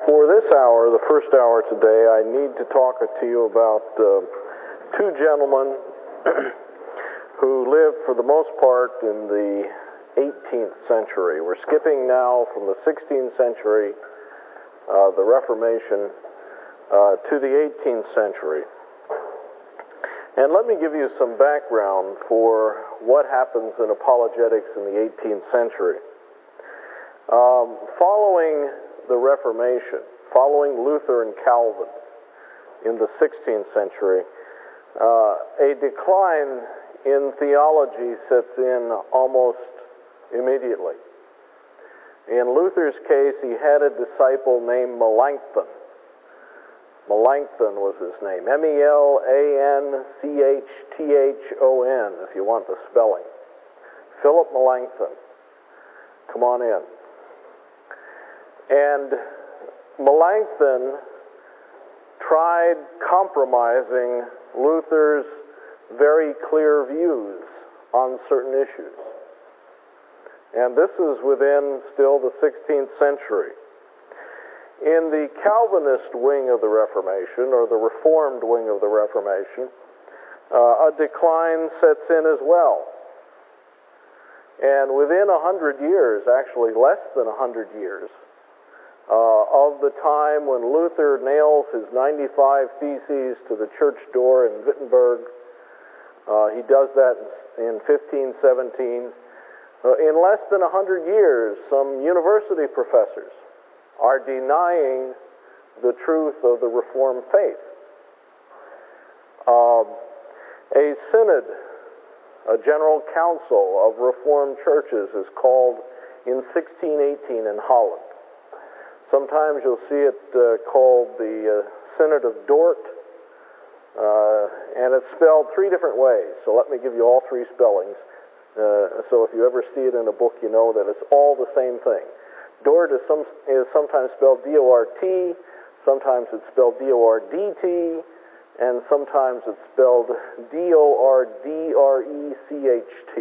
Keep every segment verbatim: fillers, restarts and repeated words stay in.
For this hour, the first hour today, I need to talk to you about uh, two gentlemen who lived for the most part in the eighteenth century. We're skipping now from the sixteenth century, uh, the Reformation, uh, to the eighteenth century. And let me give you some background for what happens in apologetics in the eighteenth century. Um, following the Reformation, following Luther and Calvin in the sixteenth century, uh, a decline in theology sets in almost immediately. In Luther's case, he had a disciple named Melanchthon. Melanchthon was his name, M E L A N C H T H O N, if you want the spelling. Philip Melanchthon. Come on in. And Melanchthon tried compromising Luther's very clear views on certain issues. And this is within still the sixteenth century. In the Calvinist wing of the Reformation, or the Reformed wing of the Reformation, uh, a decline sets in as well. And within a hundred years, actually less than a hundred years, Uh, of the time when Luther nails his ninety-five Theses to the church door in Wittenberg. Uh, he does that in fifteen seventeen. Uh, in less than one hundred years, some university professors are denying the truth of the Reformed faith. Uh, a synod, a general council of Reformed churches, is called in sixteen eighteen in Holland. Sometimes you'll see it uh, called the uh, Synod of Dort, uh, and it's spelled three different ways. So let me give you all three spellings. Uh, so if you ever see it in a book, you know that it's all the same thing. Dort is, some, is sometimes spelled D O R T, sometimes it's spelled D O R D T, and sometimes it's spelled D O R D R E C H T.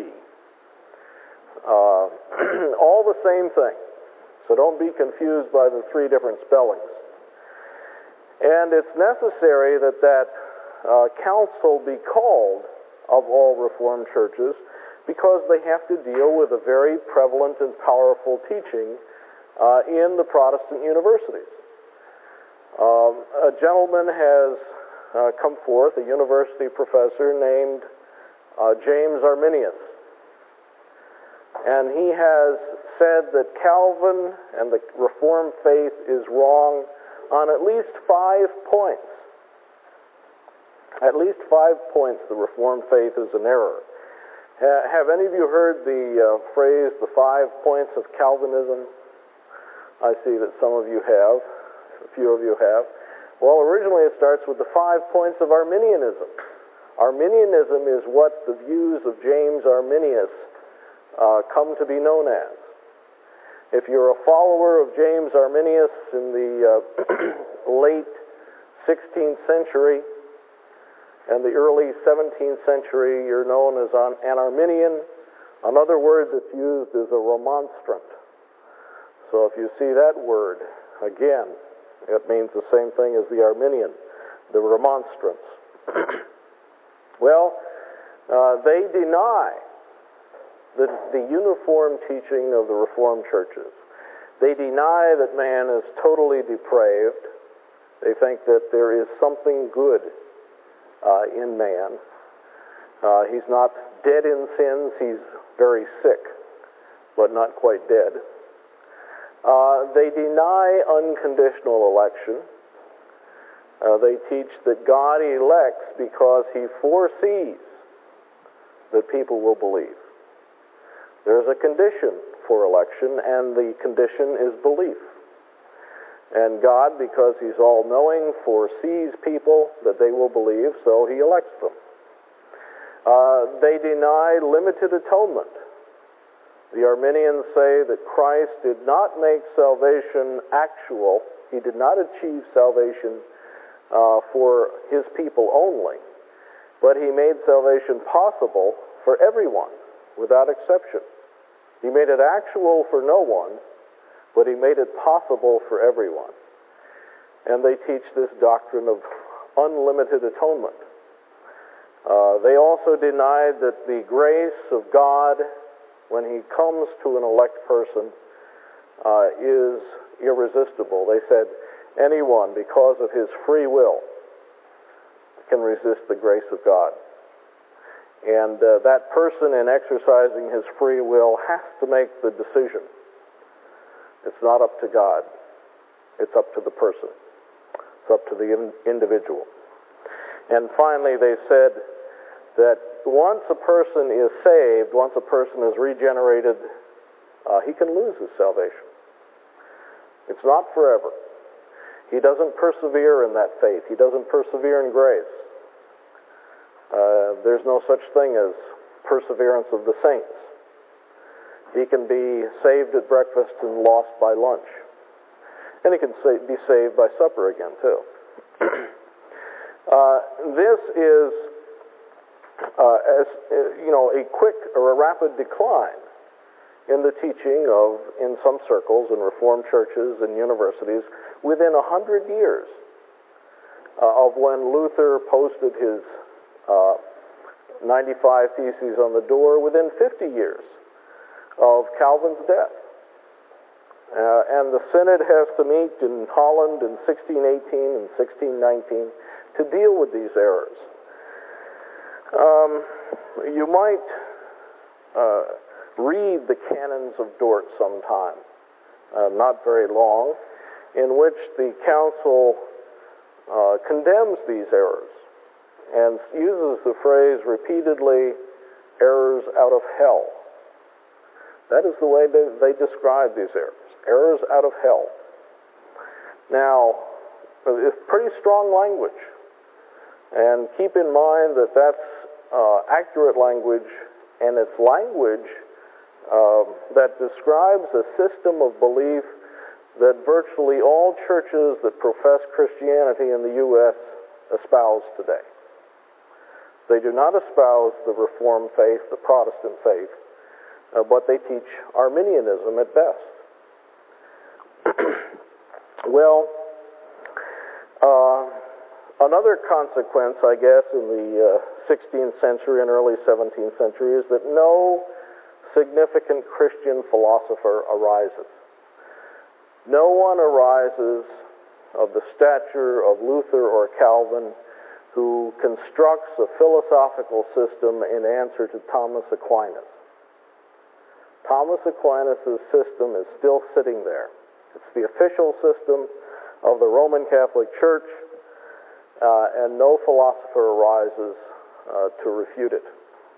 Uh, all the same thing. So don't be confused by the three different spellings. And it's necessary that that uh, council be called of all Reformed churches because they have to deal with a very prevalent and powerful teaching uh, in the Protestant universities. Um, a gentleman has uh, come forth, a university professor named uh, James Arminius. And he has said that Calvin and the Reformed faith is wrong on at least five points. At least five points the Reformed faith is an error. Ha- have any of you heard the uh, phrase, the five points of Calvinism? I see that some of you have. A few of you have. Well, originally it starts with the five points of Arminianism. Arminianism is what the views of James Arminius Uh, come to be known as. If you're a follower of James Arminius in the uh, late sixteenth century and the early seventeenth century, you're known as an Arminian. Another word that's used is a remonstrant. So if you see that word, again, it means the same thing as the Arminian, the remonstrants. Well, uh, they deny The, the uniform teaching of the Reformed churches. They deny that man is totally depraved. They think that there is something good uh, in man. Uh, he's not dead in sins. He's very sick, but not quite dead. Uh, they deny unconditional election. Uh, they teach that God elects because he foresees that people will believe. There's a condition for election, and the condition is belief. And God, because he's all-knowing, foresees people that they will believe, so he elects them. Uh, they deny limited atonement. The Arminians say that Christ did not make salvation actual. He did not achieve salvation uh, for his people only, but he made salvation possible for everyone, without exception. He made it actual for no one, but he made it possible for everyone. and they teach this doctrine of unlimited atonement. Uh, they also denied that the grace of God, when he comes to an elect person, uh, is irresistible. They said anyone, because of his free will, can resist the grace of God. And uh, that person, in exercising his free will, has to make the decision. It's not up to God. It's up to the person. It's up to the in- individual. And finally, they said that once a person is saved, once a person is regenerated, uh, he can lose his salvation. It's not forever. He doesn't persevere in that faith. He doesn't persevere in grace. Uh, there's no such thing as perseverance of the saints. He can be saved at breakfast and lost by lunch. And he can sa- be saved by supper again, too. uh, this is, uh, as uh, you know, a quick or a rapid decline in the teaching of, in some circles, in Reformed churches and universities, within a hundred years uh, of when Luther posted his uh, ninety-five Theses on the door, within fifty years of Calvin's death. Uh, and the Synod has to meet in Holland in sixteen eighteen and sixteen nineteen to deal with these errors. Um, you might uh, read the Canons of Dort sometime, uh, not very long, in which the Council uh, condemns these errors and uses the phrase repeatedly, errors out of hell. That is the way they, they describe these errors, errors out of hell. Now, it's pretty strong language, and keep in mind that that's uh, accurate language, and it's language uh, that describes a system of belief that virtually all churches that profess Christianity in the U S espouse today. They do not espouse the Reformed faith, the Protestant faith, uh, but they teach Arminianism at best. Well, uh, another consequence, I guess, in the uh, sixteenth century and early seventeenth century is that no significant Christian philosopher arises. No one arises of the stature of Luther or Calvin who constructs a philosophical system in answer to Thomas Aquinas. Thomas Aquinas' system is still sitting there. It's the official system of the Roman Catholic Church, uh, and no philosopher arises uh, to refute it.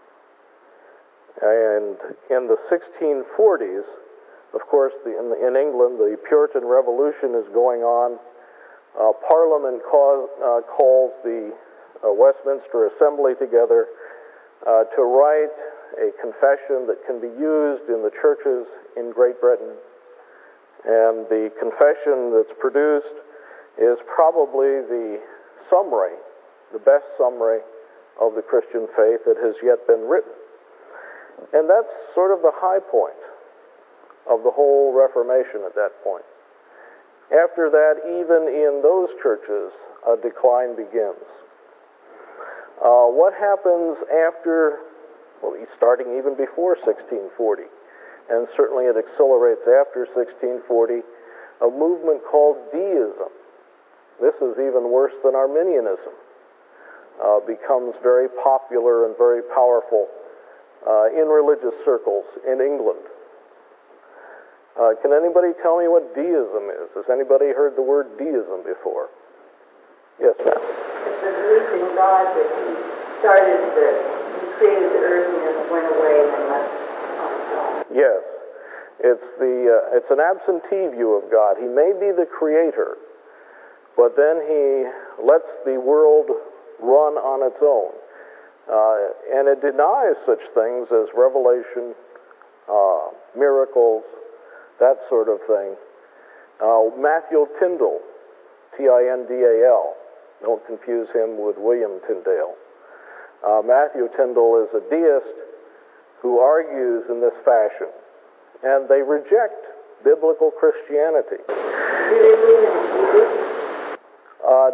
And in the sixteen forties, of course, the, in, the, in England, the Puritan Revolution is going on. Uh, Parliament cause, uh, calls the uh, Westminster Assembly together uh, to write a confession that can be used in the churches in Great Britain. And the confession that's produced is probably the summary, the best summary of the Christian faith that has yet been written. And that's sort of the high point of the whole Reformation at that point. After that, even in those churches, a decline begins. Uh, what happens after, well, starting even before sixteen forty, and certainly it accelerates after sixteen forty, a movement called deism. This is even worse than Arminianism. Uh, becomes very popular and very powerful uh, in religious circles in England. Uh, can anybody tell me what deism is? Has anybody heard the word deism before? Yes, ma'am. It's the belief in God that He started the, He created the earth and then went away and then left on His own. Yes, it's the uh, it's an absentee view of God. He may be the creator, but then He lets the world run on its own, uh, and it denies such things as revelation, uh, miracles, that sort of thing. Uh, Matthew Tyndale, T I N D A L. Don't confuse him with William Tyndale. Uh, Matthew Tyndale is a deist who argues in this fashion, and they reject biblical Christianity. Do they believe in Jesus?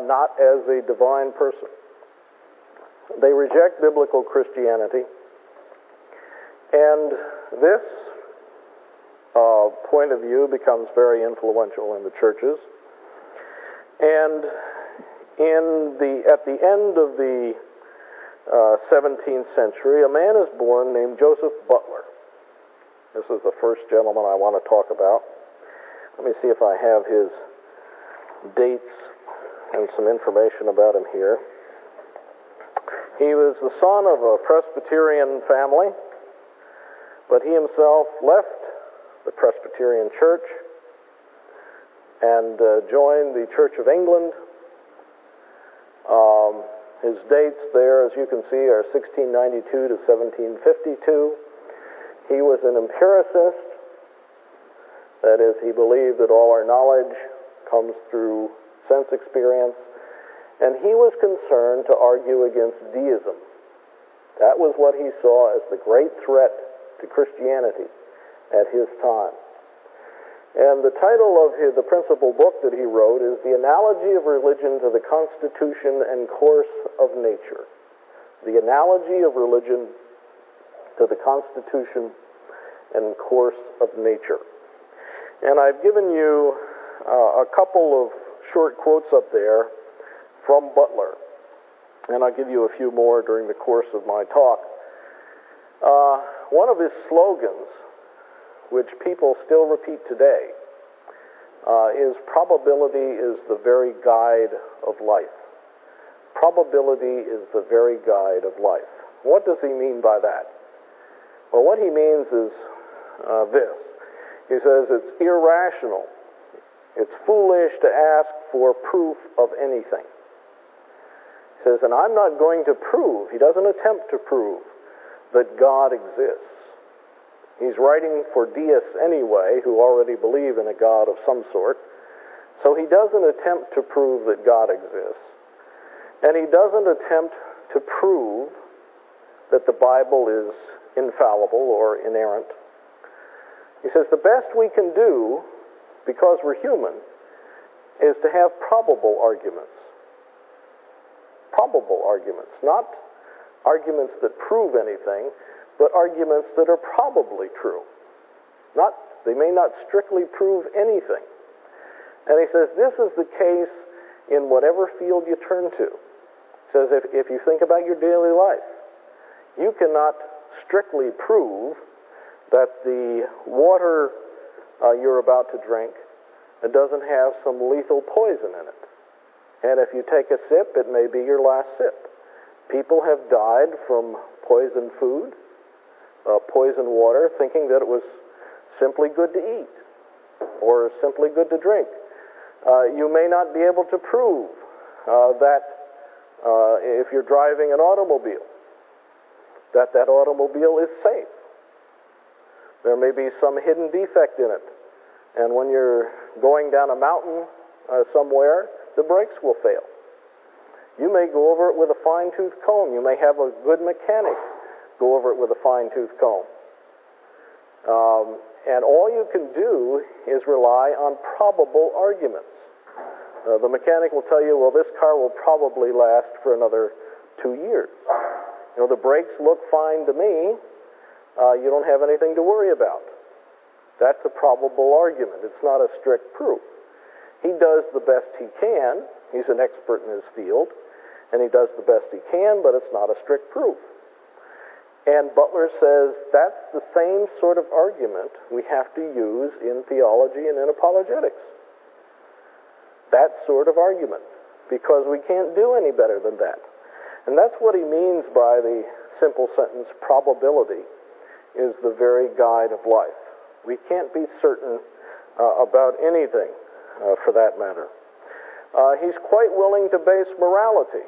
not as a divine person. They reject biblical Christianity, and this uh, point of view becomes very influential in the churches. And in the at the end of the uh, seventeenth century, a man is born named Joseph Butler. This is the first gentleman I want to talk about. Let me see if I have his dates and some information about him here. He was the son of a Presbyterian family, but he himself left the Presbyterian Church and uh, joined the Church of England. Um, his dates there, as you can see, are sixteen ninety-two to seventeen fifty-two. He was an empiricist. That is, he believed that all our knowledge comes through sense experience. And he was concerned to argue against deism. That was what he saw as the great threat to Christianity at his time. And the title of his, the principal book that he wrote is The Analogy of Religion to the Constitution and Course of Nature. The Analogy of Religion to the Constitution and Course of Nature. And I've given you uh, a couple of short quotes up there from Butler, and I'll give you a few more during the course of my talk. Uh, one of his slogans, which people still repeat today, uh, is probability is the very guide of life. Probability is the very guide of life. What does he mean by that? Well, what he means is uh, this. He says it's irrational. It's foolish to ask for proof of anything. He says, and I'm not going to prove, he doesn't attempt to prove that God exists. He's writing for deists anyway, who already believe in a God of some sort. So he doesn't attempt to prove that God exists. And he doesn't attempt to prove that the Bible is infallible or inerrant. He says the best we can do, because we're human, is to have probable arguments. Probable arguments, not arguments that prove anything, but arguments that are probably true. Not, they may not strictly prove anything. And he says this is the case in whatever field you turn to. He says if, if you think about your daily life, you cannot strictly prove that the water uh, you're about to drink it doesn't have some lethal poison in it. And if you take a sip, it may be your last sip. People have died from poisoned food, uh, poisoned water, thinking that it was simply good to eat or simply good to drink. Uh, you may not be able to prove uh, that uh, if you're driving an automobile, that that automobile is safe. There may be some hidden defect in it. And when you're going down a mountain uh, somewhere, the brakes will fail. You may go over it with a fine-tooth comb. You may have a good mechanic go over it with a fine-tooth comb. Um, and all you can do is rely on probable arguments. Uh, the mechanic will tell you, well, this car will probably last for another two years. You know, the brakes look fine to me. Uh, you don't have anything to worry about. That's a probable argument. It's not a strict proof. He does the best he can. He's an expert in his field, and he does the best he can, but it's not a strict proof. And Butler says that's the same sort of argument we have to use in theology and in apologetics. That sort of argument, because we can't do any better than that. And that's what he means by the simple sentence, probability is the very guide of life. We can't be certain uh, about anything, uh, for that matter. Uh, he's quite willing to base morality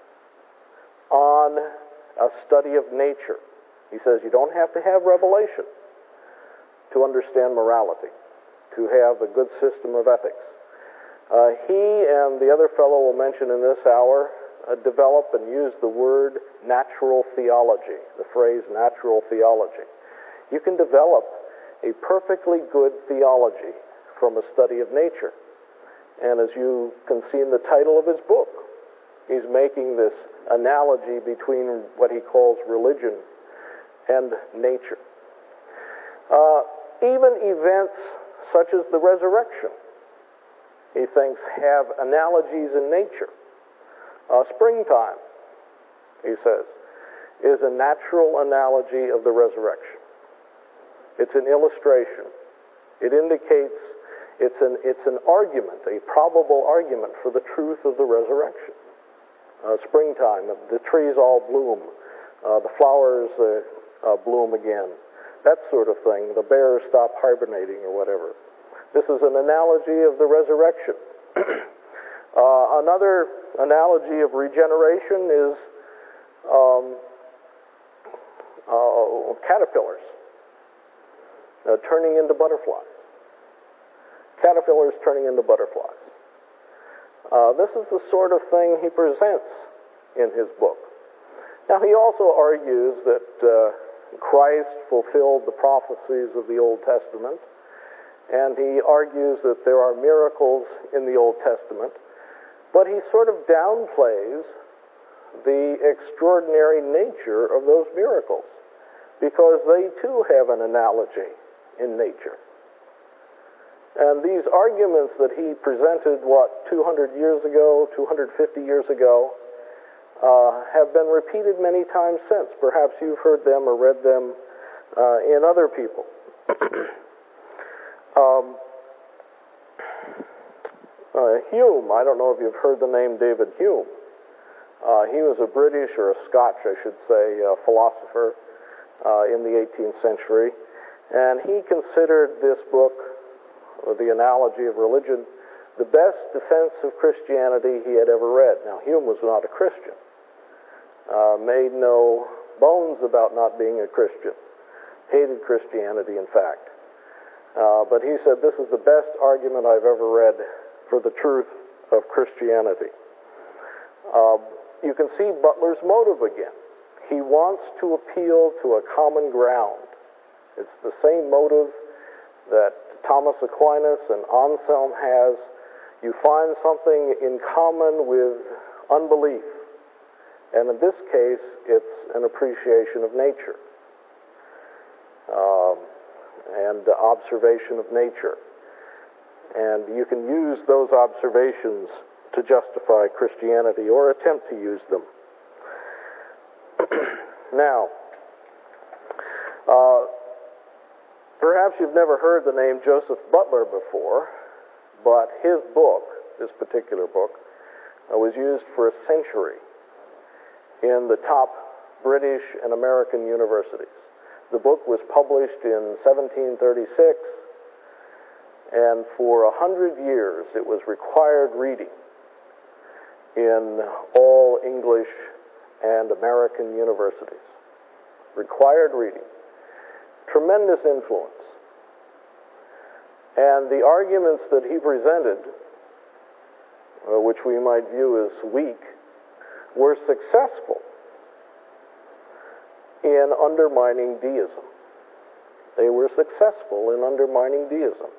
on a study of nature. He says you don't have to have revelation to understand morality, to have a good system of ethics. Uh, he and the other fellow we'll mention in this hour uh, develop and use the word natural theology, the phrase natural theology. You can develop a perfectly good theology from a study of nature. And as you can see in the title of his book, he's making this analogy between what he calls religion and nature. Uh, even events such as the resurrection, he thinks, have analogies in nature. Uh, springtime, he says, is a natural analogy of the resurrection. It's an illustration. It indicates, it's an, it's an argument, a probable argument for the truth of the resurrection. Uh, springtime, the trees all bloom, uh, the flowers uh, uh, bloom again, that sort of thing. The bears stop hibernating or whatever. This is an analogy of the resurrection. uh, another analogy of regeneration is um, uh, caterpillars uh, turning into butterflies. Caterpillars turning into butterflies. Uh, this is the sort of thing he presents in his book. Now, he also argues that uh, Christ fulfilled the prophecies of the Old Testament, and he argues that there are miracles in the Old Testament, but he sort of downplays the extraordinary nature of those miracles, because they too have an analogy in nature. And these arguments that he presented, what, two hundred years ago, two hundred fifty years ago, uh, have been repeated many times since. Perhaps you've heard them or read them uh, in other people. um, uh, Hume, I don't know if you've heard the name David Hume. Uh, he was a British, or a Scotch, I should say, uh, philosopher uh, in the eighteenth century. And he considered this book, The Analogy of Religion, the best defense of Christianity he had ever read. Now, Hume was not a Christian, uh, made no bones about not being a Christian, hated Christianity, in fact. Uh, but he said, this is the best argument I've ever read for the truth of Christianity. Uh, you can see Butler's motive again. He wants to appeal to a common ground. It's the same motive that Thomas Aquinas and Anselm has. You find something in common with unbelief. And in this case, it's an appreciation of nature um, and observation of nature. And you can use those observations to justify Christianity, or attempt to use them. Now, uh, perhaps you've never heard the name Joseph Butler before, but his book, this particular book, uh, was used for a century in the top British and American universities. The book was published in seventeen thirty-six, and for a hundred years it was required reading in all English and American universities. Required reading. Tremendous influence. And the arguments that he presented, uh, which we might view as weak, were successful in undermining deism. They were successful in undermining deism.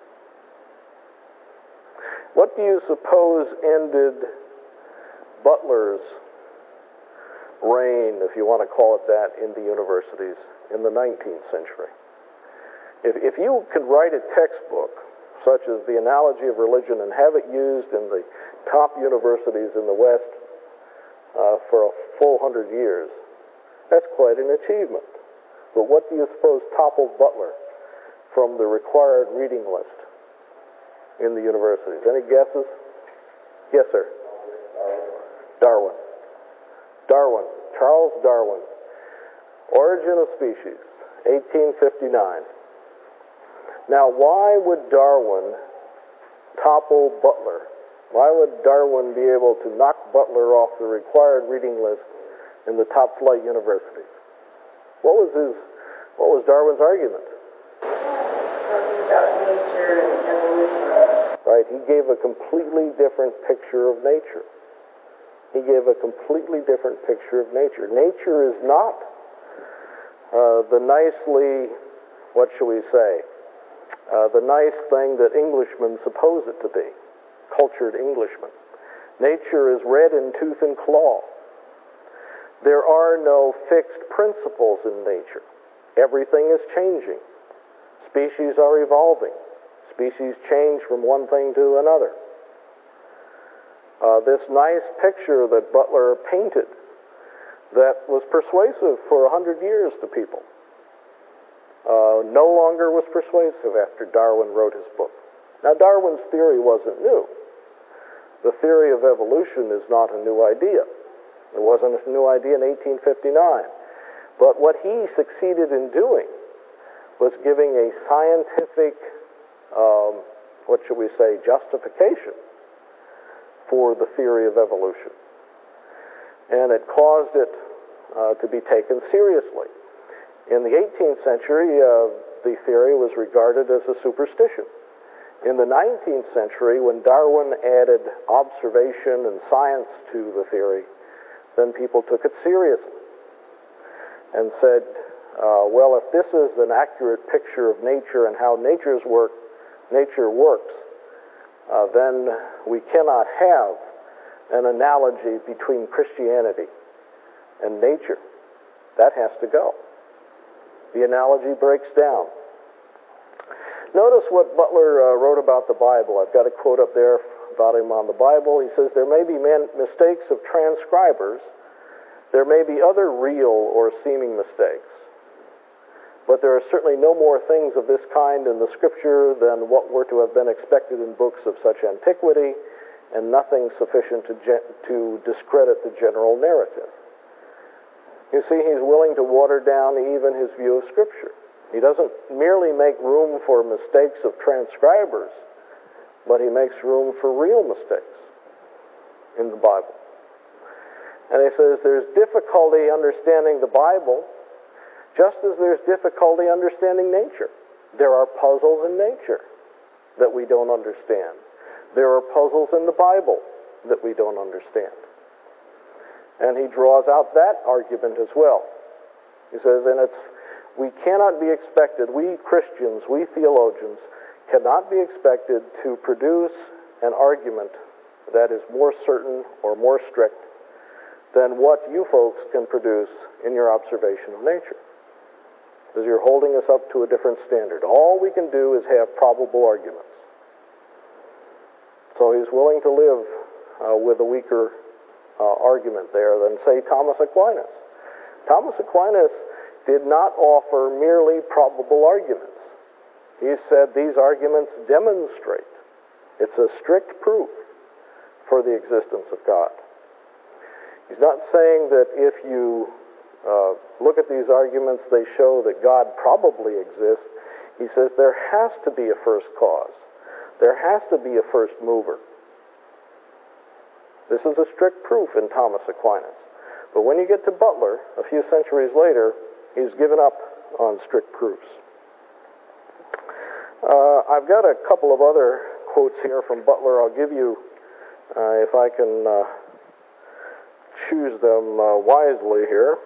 What do you suppose ended Butler's reign, if you want to call it that, in the universities in the nineteenth century? If, if you could write a textbook such as The Analogy of Religion and have it used in the top universities in the West uh, for a full hundred years, that's quite an achievement. But what do you suppose toppled Butler from the required reading list in the universities? Any guesses? Yes, sir. Darwin. Darwin. Charles Darwin. Origin of Species, eighteen fifty-nine. Now, why would Darwin topple Butler? Why would Darwin be able to knock Butler off the required reading list in the top flight universities? What was his, what was Darwin's argument? Talking about nature and evolution. Right, he gave a completely different picture of nature. He gave a completely different picture of nature. Nature is not uh, the nicely, what shall we say, uh, the nice thing that Englishmen suppose it to be. cultured Englishman. Nature is red in tooth and claw. There are no fixed principles in nature. Everything is changing. Species are evolving. Species change from one thing to another. Uh, this nice picture that Butler painted that was persuasive for a hundred years to people uh, no longer was persuasive after Darwin wrote his book. Now, Darwin's theory wasn't new. The theory of evolution is not a new idea. It wasn't a new idea in eighteen fifty-nine. But what he succeeded in doing was giving a scientific, um, what should we say, justification for the theory of evolution. And it caused it uh, to be taken seriously. In the eighteenth century, uh, the theory was regarded as a superstition. In the nineteenth century, when Darwin added observation and science to the theory, then people took it seriously and said, uh, well, if this is an accurate picture of nature and how nature's work, nature works, uh, then we cannot have an analogy between Christianity and nature. That has to go. The analogy breaks down. Notice what Butler uh, wrote about the Bible. I've got a quote up there about him on the Bible. He says, there may be man- mistakes of transcribers. There may be other real or seeming mistakes. But there are certainly no more things of this kind in the Scripture than what were to have been expected in books of such antiquity, and nothing sufficient to, ge- to discredit the general narrative. You see, he's willing to water down even his view of Scripture. He doesn't merely make room for mistakes of transcribers, but he makes room for real mistakes in the Bible. And he says there's difficulty understanding the Bible just as there's difficulty understanding nature. There are puzzles in nature that we don't understand. There are puzzles in the Bible that we don't understand. And he draws out that argument as well. He says, and it's we cannot be expected, we Christians, we theologians, cannot be expected to produce an argument that is more certain or more strict than what you folks can produce in your observation of nature. Because you're holding us up to a different standard. All we can do is have probable arguments. So he's willing to live uh, with a weaker uh, argument there than, say, Thomas Aquinas. Thomas Aquinas did not offer merely probable arguments. He said these arguments demonstrate. It's a strict proof for the existence of God. He's not saying that if you uh, look at these arguments, they show that God probably exists. He says there has to be a first cause. There has to be a first mover. This is a strict proof in Thomas Aquinas. But when you get to Butler, a few centuries later, he's given up on strict proofs. Uh, I've got a couple of other quotes here from Butler. I'll give you, uh, if I can uh, choose them uh, wisely here.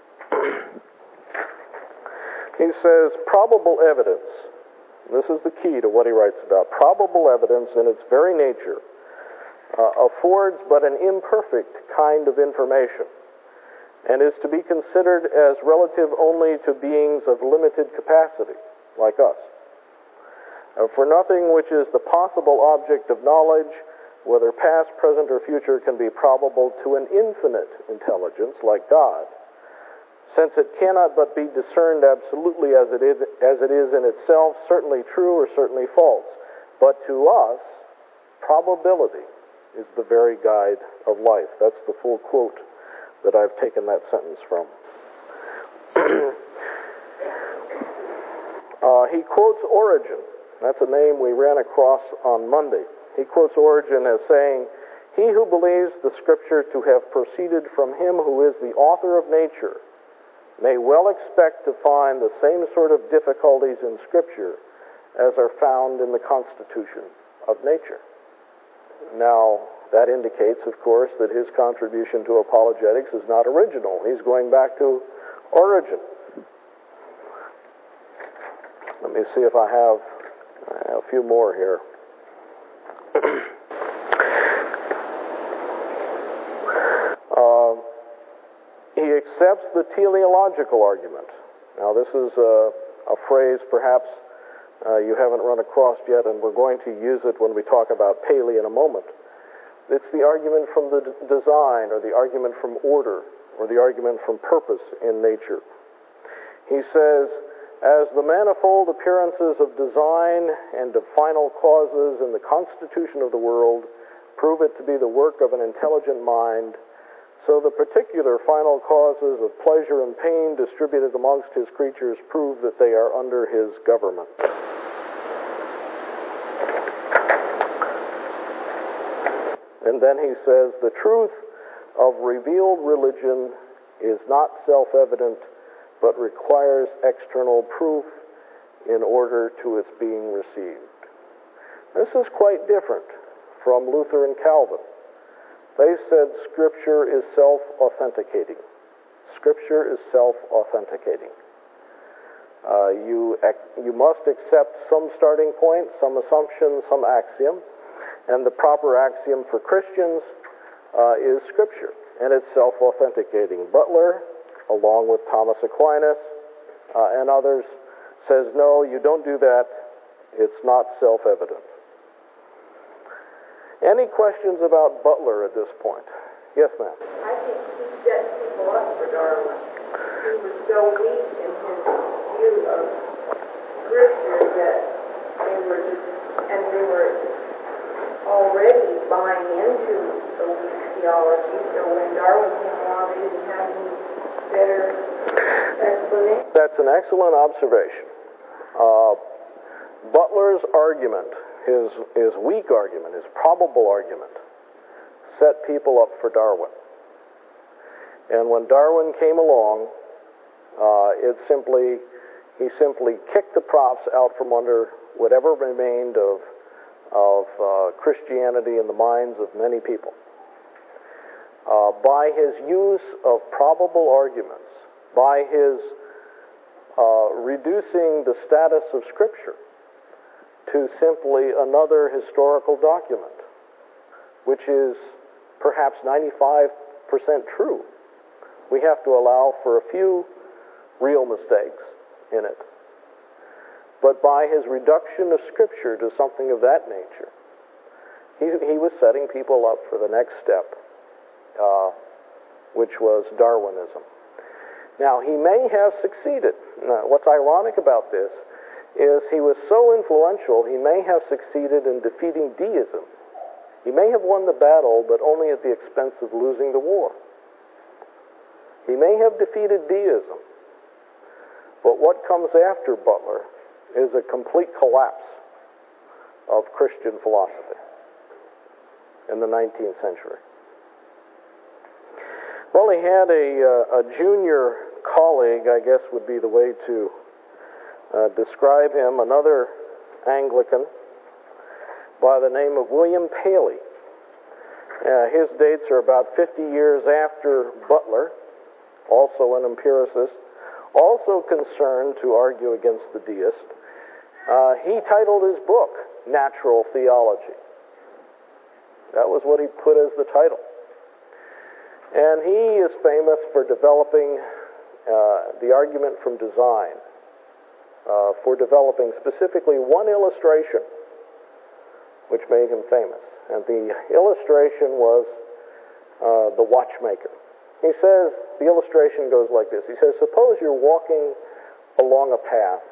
He says, probable evidence, this is the key to what he writes about, probable evidence in its very nature uh, affords but an imperfect kind of information, and is to be considered as relative only to beings of limited capacity, like us. Uh, for nothing which is the possible object of knowledge, whether past, present, or future, can be probable to an infinite intelligence, like God, since it cannot but be discerned absolutely as it is, as it is in itself, certainly true or certainly false. But to us, probability is the very guide of life. That's the full quote that I've taken that sentence from. uh, he quotes Origen. That's a name we ran across on Monday. He quotes Origen as saying, "He who believes the Scripture to have proceeded from him who is the author of nature may well expect to find the same sort of difficulties in Scripture as are found in the constitution of nature." Now, that indicates, of course, that his contribution to apologetics is not original. He's going back to Origen. Let me see if I have a few more here. accepts the teleological argument. Now, this is a, a phrase perhaps uh, you haven't run across yet, and we're going to use it when we talk about Paley in a moment. It's the argument from the d- design, or the argument from order, or the argument from purpose in nature. He says, as the manifold appearances of design and of final causes in the constitution of the world prove it to be the work of an intelligent mind, so the particular final causes of pleasure and pain distributed amongst his creatures prove that they are under his government. And then he says, the truth of revealed religion is not self-evident, but requires external proof in order to its being received. This is quite different from Luther and Calvin. They said Scripture is self-authenticating. Scripture is self-authenticating. Uh, you, you must accept some starting point, some assumption, some axiom, and the proper axiom for Christians uh, is Scripture, and it's self-authenticating. Butler, along with Thomas Aquinas uh, and others, says, no, you don't do that. It's not self-evident. Any questions about Butler at this point? Yes, ma'am. I think he set people up for Darwin. He was so weak in his view of Scripture that they were just, and they were already buying into the weak theology, so when Darwin came along, they didn't have any better explanation. That's an excellent observation. Uh, Butler's argument, his, his weak argument, his probable argument, set people up for Darwin. And when Darwin came along, uh, it simply, he simply kicked the props out from under whatever remained of, of uh, Christianity in the minds of many people. Uh, by his use of probable arguments, by his uh, reducing the status of Scripture to simply another historical document, which is perhaps ninety-five percent true. We have to allow for a few real mistakes in it. But by his reduction of Scripture to something of that nature, he, he was setting people up for the next step, uh, which was Darwinism. Now, he may have succeeded. Now, what's ironic about this is he was so influential, he may have succeeded in defeating deism. He may have won the battle, but only at the expense of losing the war. He may have defeated deism, but what comes after Butler is a complete collapse of Christian philosophy in the nineteenth century. Well, he had a, uh, a junior colleague, I guess would be the way to uh, describe him, another Anglican by the name of William Paley. Uh, his dates are about fifty years after Butler, also an empiricist, also concerned to argue against the deist. Uh, he titled his book, Natural Theology. That was what he put as the title. And he is famous for developing uh, the argument from design, uh, for developing specifically one illustration which made him famous. And the illustration was uh, the watchmaker. He says, the illustration goes like this. He says, suppose you're walking along a path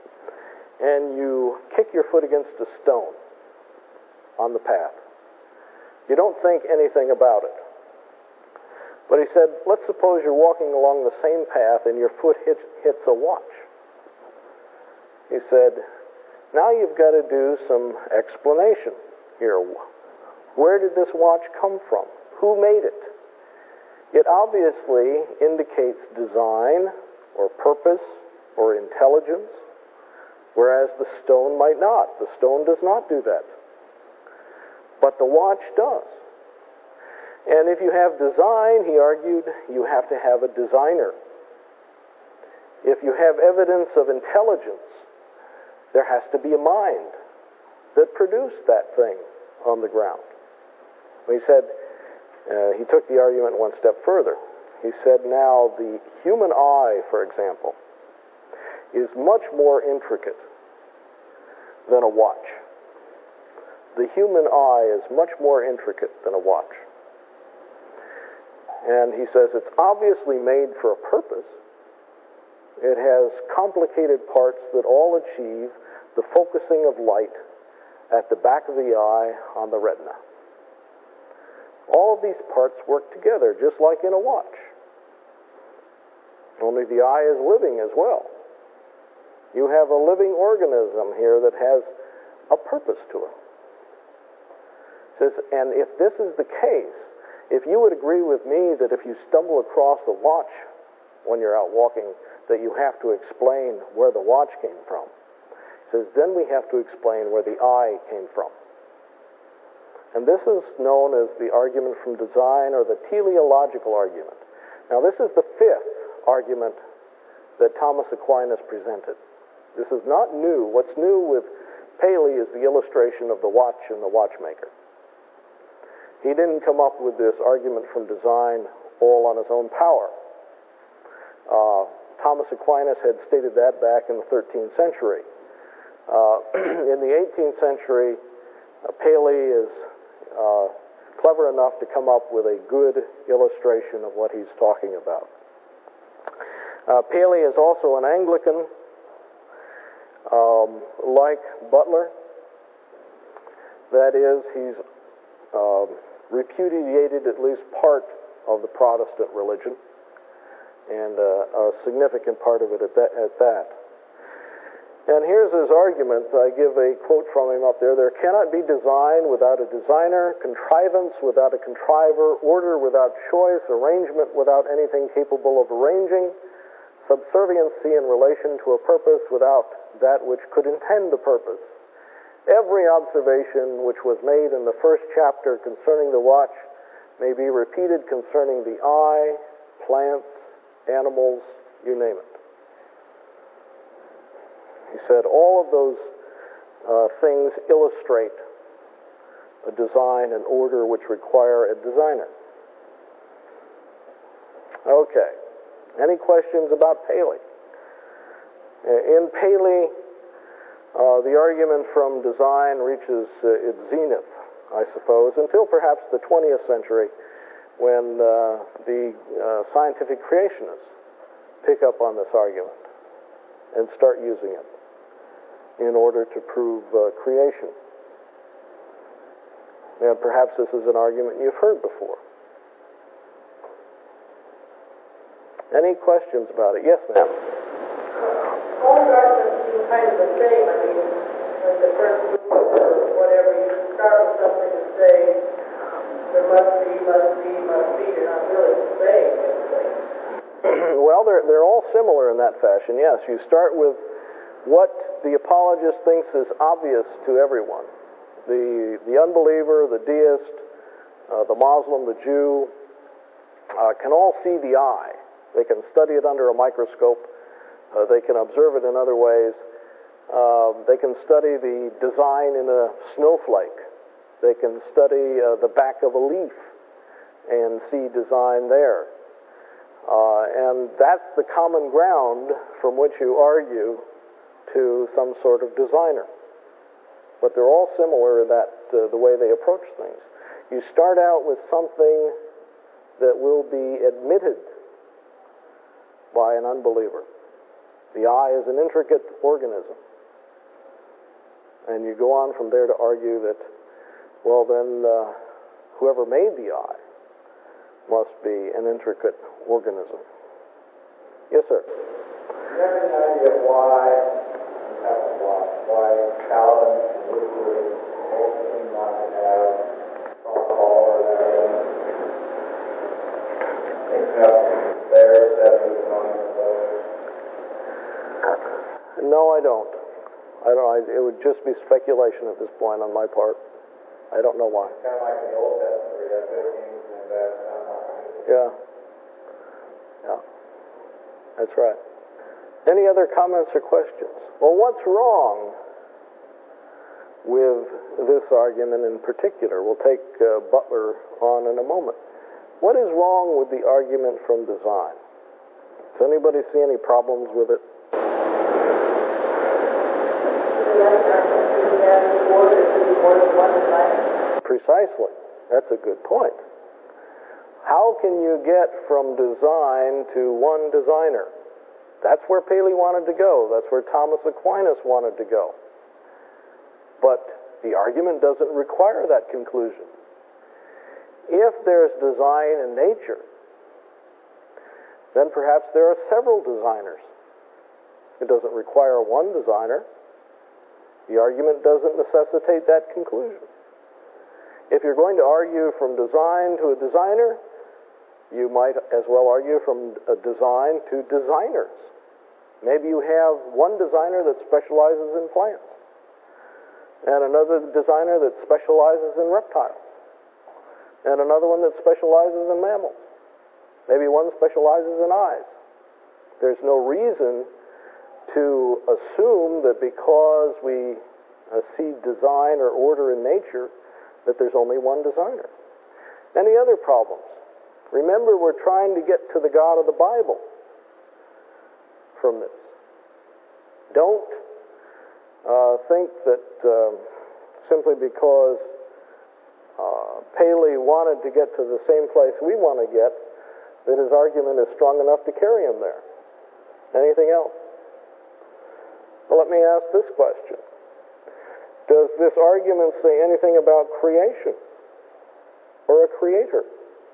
and you kick your foot against a stone on the path. You don't think anything about it. But he said, let's suppose you're walking along the same path and your foot hits, hits a watch. He said, now you've got to do some explanation here. Where did this watch come from? Who made it? It obviously indicates design or purpose or intelligence, whereas the stone might not. The stone does not do that. But the watch does. And if you have design, he argued, you have to have a designer. If you have evidence of intelligence, there has to be a mind that produced that thing on the ground. He said, uh, he took the argument one step further. He said, now, the human eye, for example, is much more intricate than a watch. The human eye is much more intricate than a watch. And he says it's obviously made for a purpose. It has complicated parts that all achieve the focusing of light at the back of the eye on the retina. All of these parts work together, just like in a watch. Only the eye is living as well. You have a living organism here that has a purpose to it. It says, and if this is the case, if you would agree with me that if you stumble across a watch when you're out walking, that you have to explain where the watch came from, it says, then we have to explain where the eye came from. And this is known as the argument from design, or the teleological argument. Now, this is the fifth argument that Thomas Aquinas presented. This is not new. What's new with Paley is the illustration of the watch and the watchmaker. He didn't come up with this argument from design all on his own power. Uh, Thomas Aquinas had stated that back in the thirteenth century. Uh, in the eighteenth century, uh, Paley is uh, clever enough to come up with a good illustration of what he's talking about. Uh, Paley is also an Anglican, um, like Butler. That is, he's um, repudiated at least part of the Protestant religion, and uh, a significant part of it at that, at that. And here's his argument. I give a quote from him up there. There cannot be design without a designer, contrivance without a contriver, order without choice, arrangement without anything capable of arranging, subserviency in relation to a purpose without that which could intend the purpose. Every observation which was made in the first chapter concerning the watch may be repeated concerning the eye, plants, animals, you name it. He said all of those uh, things illustrate a design and order which require a designer. Okay. Any questions about Paley? In Paley, uh, the argument from design reaches uh, its zenith, I suppose, until perhaps the twentieth century, when uh, the uh, scientific creationists pick up on this argument and start using it in order to prove uh, creation. And perhaps this is an argument you've heard before. Any questions about it? Yes, ma'am. All arguments seem kind of the same. I mean, when the first group or whatever, you start with something to say, there must be, must be, must be. You're not really saying anything. Well, they're, they're all similar in that fashion, yes. You start with what the apologist thinks is obvious to everyone. The, the unbeliever, the deist, uh, the Muslim, the Jew, uh, can all see the eye. They can study it under a microscope. Uh, they can observe it in other ways. Uh, they can study the design in a snowflake. They can study uh, the back of a leaf and see design there. Uh, and that's the common ground from which you argue to some sort of designer. But they're all similar in that uh, the way they approach things. You start out with something that will be admitted by an unbeliever. The eye is an intricate organism. And you go on from there to argue that, well then, uh, whoever made the eye must be an intricate organism. Yes, sir? Do you have any idea why, why, why Calvin and Luther both seem not to have strong call or that except theirs that was known as those? No, I don't. I don't. I, it would just be speculation at this point on my part. I don't know why. Kind of like in the Old Testament where you have fifteen and that. Yeah. Yeah. That's right. Any other comments or questions? Well, what's wrong with this argument in particular? We'll take uh, Butler on in a moment. What is wrong with the argument from design? Does anybody see any problems with it? Precisely. That's a good point. How can you get from design to one designer? That's where Paley wanted to go. That's where Thomas Aquinas wanted to go. But the argument doesn't require that conclusion. If there's design in nature, then perhaps there are several designers. It doesn't require one designer. The argument doesn't necessitate that conclusion. If you're going to argue from design to a designer, you might as well argue from a design to designers. Maybe you have one designer that specializes in plants, and another designer that specializes in reptiles, and another one that specializes in mammals. Maybe one specializes in eyes. There's no reason to assume that because we uh, see design or order in nature, that there's only one designer. Any other problems? Remember, we're trying to get to the God of the Bible from this. Don't uh, think that uh, simply because uh, Paley wanted to get to the same place we want to get, that his argument is strong enough to carry him there. Anything else? Well, let me ask this question. Does this argument say anything about creation or a creator?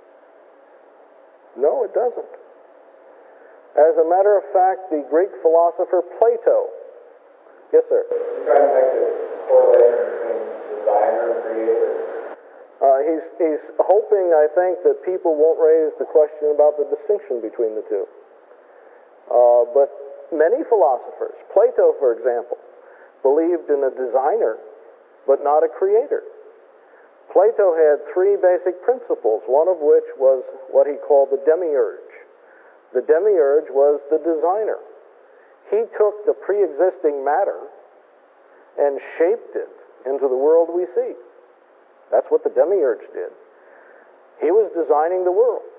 No, it doesn't. As a matter of fact, the Greek philosopher Plato, yes, sir? You're trying to make a correlation between designer and creator? Uh, he's, he's hoping, I think, that people won't raise the question about the distinction between the two. Uh, but many philosophers, Plato, for example, believed in a designer, but not a creator. Plato had three basic principles, one of which was what he called the demiurge. The demiurge was the designer. He took the pre-existing matter and shaped it into the world we see. That's what the demiurge did. He was designing the world.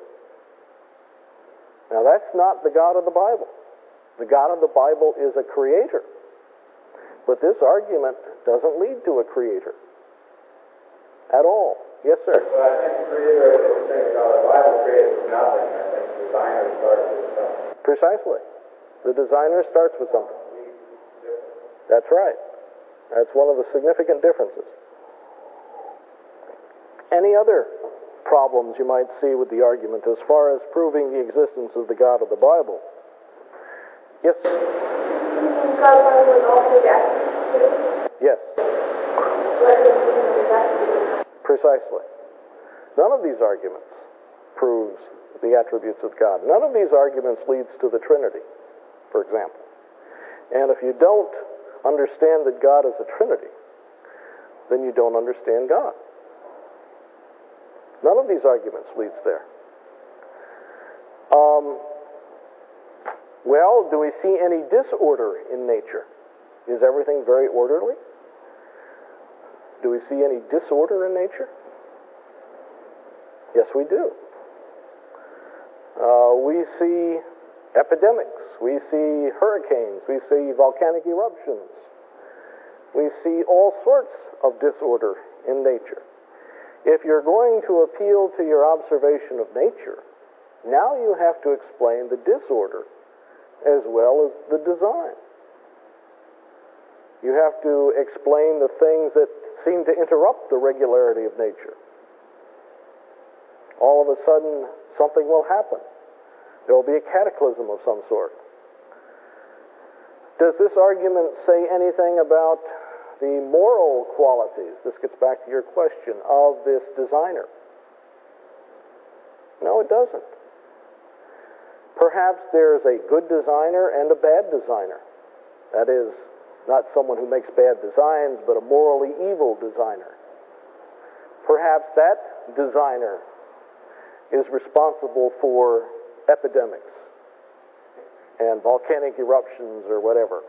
Now, that's not the God of the Bible. The God of the Bible is a creator. But this argument doesn't lead to a creator at all. Yes, sir? Well, I think the creator, if you think about the Bible, created from nothing. I think the designer starts with something. Precisely. The designer starts with something. That's right. That's one of the significant differences. Any other problems you might see with the argument as far as proving the existence of the God of the Bible? Yes? Yes. Precisely. None of these arguments proves the attributes of God. None of these arguments leads to the Trinity, for example. And if you don't understand that God is a Trinity, then you don't understand God. None of these arguments leads there. Um, well, do we see any disorder in nature? Is everything very orderly? Do we see any disorder in nature? Yes, we do. Uh, we see epidemics. We see hurricanes. We see volcanic eruptions. We see all sorts of disorder in nature. If you're going to appeal to your observation of nature, now you have to explain the disorder as well as the design. You have to explain the things that seem to interrupt the regularity of nature. All of a sudden, something will happen. There will be a cataclysm of some sort. Does this argument say anything about the moral qualities, this gets back to your question, of this designer? No, it doesn't. Perhaps there's a good designer and a bad designer. That is, not someone who makes bad designs, but a morally evil designer. Perhaps that designer is responsible for epidemics and volcanic eruptions or whatever.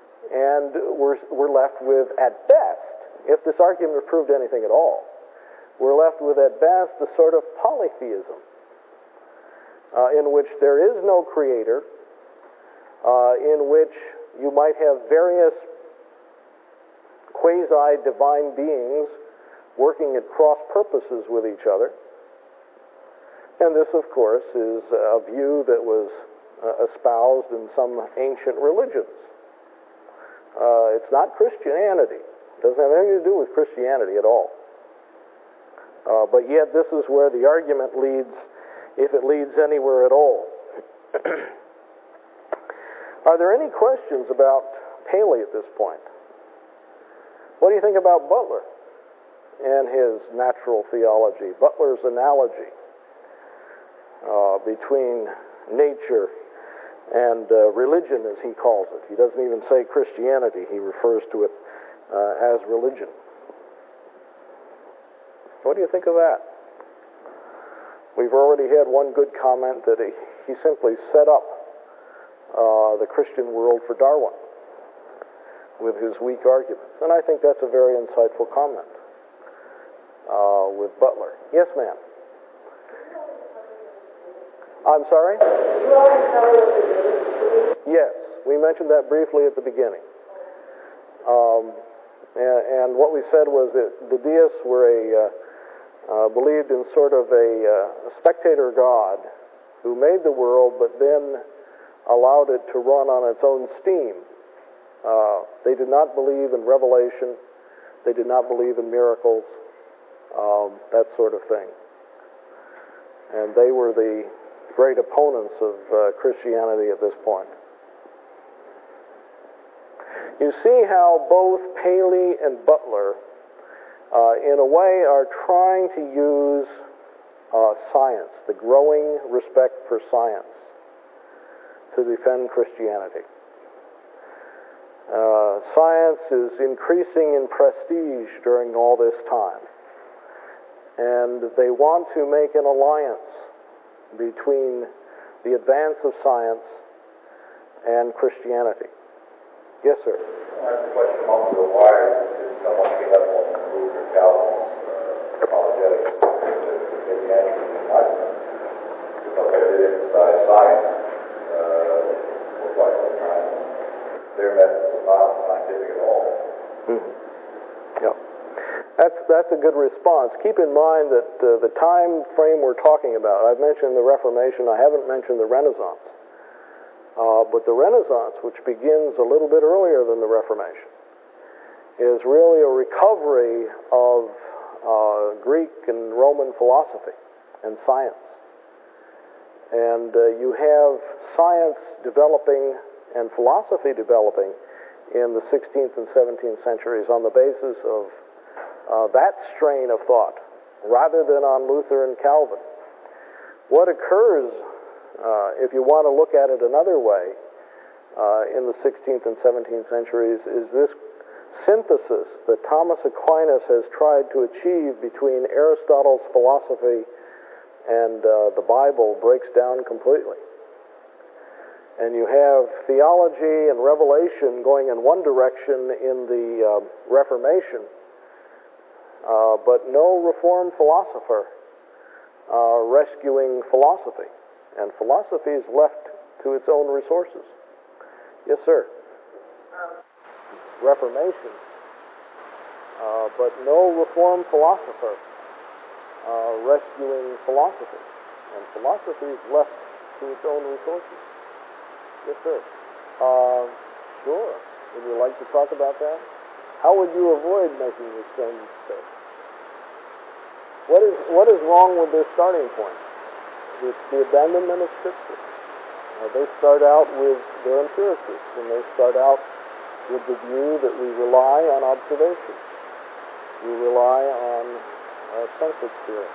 And we're, we're left with, at best, if this argument proved anything at all, we're left with at best a sort of polytheism, uh, in which there is no creator, uh, in which you might have various quasi-divine beings working at cross purposes with each other. And this, of course, is a view that was uh, espoused in some ancient religions. Uh, it's not Christianity. It doesn't have anything to do with Christianity at all. Uh, but yet this is where the argument leads, if it leads anywhere at all. Are there any questions about Paley at this point? What do you think about Butler and his natural theology, Butler's analogy uh, between nature and uh, religion, as he calls it? He doesn't even say Christianity. He refers to it uh, as religion. What do you think of that? We've already had one good comment that he, he simply set up uh, the Christian world for Darwin with his weak arguments. And I think that's a very insightful comment uh, with Butler. Yes, ma'am? I'm sorry? Yes, we mentioned that briefly at the beginning. Um, and, and what we said was that the deists were a uh, uh, believed in sort of a, uh, a spectator God who made the world but then allowed it to run on its own steam. Uh, they did not believe in revelation. They did not believe in miracles, um, that sort of thing. And they were the great opponents of uh, Christianity at this point. You see how both Paley and Butler, uh, in a way, are trying to use uh, science, the growing respect for science, to defend Christianity. Uh, science is increasing in prestige during all this time, and they want to make an alliance between the advance of science and Christianity. Yes, sir? I have a question also, why did someone get up on Luther Calvin's uh, apologetics to Christianity and Enlightenment? Because they did emphasize science uh, for quite some time. Their method was not scientific at all. Mm-hmm. Yeah. That's, that's a good response. Keep in mind that uh, the time frame we're talking about, I've mentioned the Reformation, I haven't mentioned the Renaissance. Uh, but the Renaissance, which begins a little bit earlier than the Reformation, is really a recovery of uh, Greek and Roman philosophy and science. And uh, you have science developing and philosophy developing in the sixteenth and seventeenth centuries on the basis of uh, that strain of thought, rather than on Luther and Calvin. What occurs, uh, if you want to look at it another way, uh, in the sixteenth and seventeenth centuries, is this synthesis that Thomas Aquinas has tried to achieve between Aristotle's philosophy and uh, the Bible breaks down completely. And you have theology and revelation going in one direction in the uh, Reformation, uh, but no Reformed philosopher uh, rescuing philosophy. And philosophy is left to its own resources. Yes, sir? Um, Reformation, uh, but no Reformed philosopher uh, rescuing philosophy. And philosophy is left to its own resources. Yes, sir. Uh, sure. Would you like to talk about that? How would you avoid making the same mistake? What is what is wrong with their starting point? It's the abandonment of Scripture. Uh, they start out with their empiricists, and they start out with the view that we rely on observation. We rely on uh, sense experience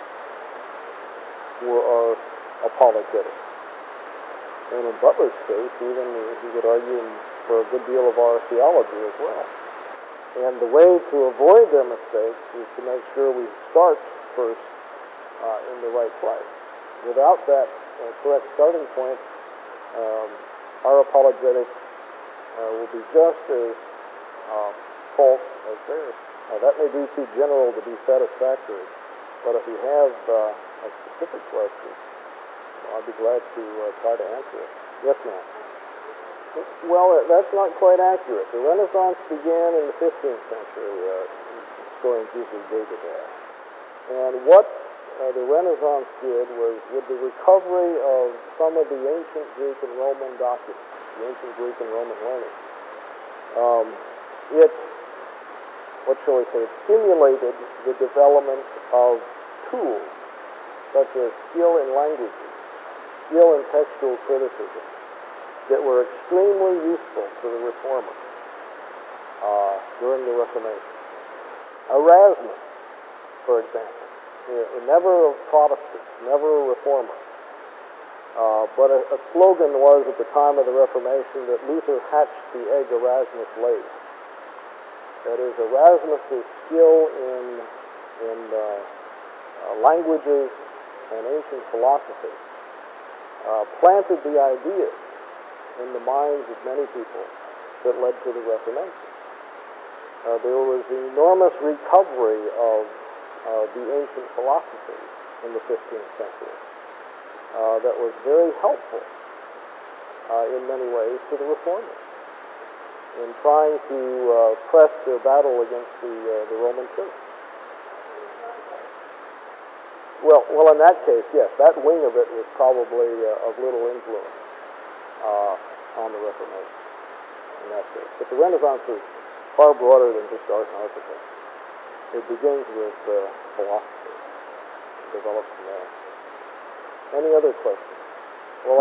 for our apologetics. And in Butler's case, even he would argue for a good deal of our theology as well. And the way to avoid their mistakes is to make sure we start first uh, in the right place. Without that uh, correct starting point, um, our apologetics uh, will be just as uh, false as theirs. Now, that may be too general to be satisfactory, But if you have uh, a specific question, well, I'd be glad to uh, try to answer it. Yes, ma'am. Well, that's not quite accurate. The Renaissance began in the fifteenth century. Uh, historians usually date it there. And what uh, the Renaissance did was, with the recovery of some of the ancient Greek and Roman documents, the ancient Greek and Roman learning, um, it, what shall we say, it stimulated the development of tools such as skill in languages, skill in textual criticism, that were extremely useful to the reformers uh, during the Reformation. Erasmus, for example, never a Protestant, never a reformer, uh, but a, a slogan was at the time of the Reformation that Luther hatched the egg Erasmus laid. That is, Erasmus's skill in, in uh, uh, languages and ancient philosophy uh, planted the ideas in the minds of many people that led to the Reformation. Uh, there was enormous recovery of uh, the ancient philosophy in the fifteenth century uh, that was very helpful uh, in many ways to the Reformers in trying to uh, press their battle against the, uh, the Roman Church. Well, well, in that case, yes, that wing of it was probably uh, of little influence Uh, on the Reformation in that case. But the Renaissance is far broader than just art and architecture. It begins with uh, philosophy and develops from there. Any other questions?